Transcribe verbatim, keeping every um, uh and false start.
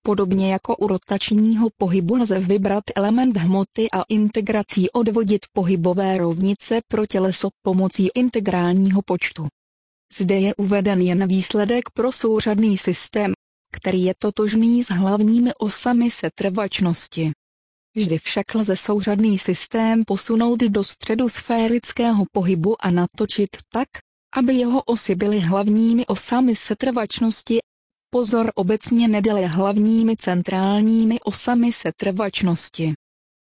Podobně jako u rotačního pohybu lze vybrat element hmoty a integrací odvodit pohybové rovnice pro těleso pomocí integrálního počtu. Zde je uveden jen výsledek pro souřadný systém, který je totožný s hlavními osami setrvačnosti. Vždy však lze souřadný systém posunout do středu sférického pohybu a natočit tak, aby jeho osy byly hlavními osami setrvačnosti. Pozor, obecně nedělej hlavními centrálními osami setrvačnosti.